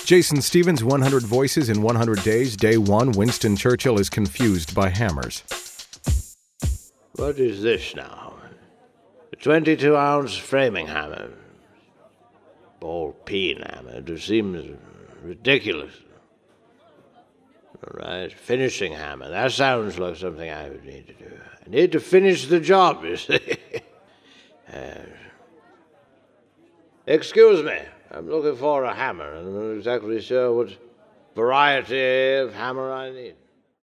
Jason Stevens, 100 Voices in 100 Days, Day 1. Winston Churchill is confused by hammers. What is this now? A 22-ounce framing hammer. Ball-peen hammer. It seems ridiculous. All right, finishing hammer. That sounds like something I would need to do. I need to finish the job, you see. Excuse me. I'm looking for a hammer, and I'm not exactly sure what variety of hammer I need.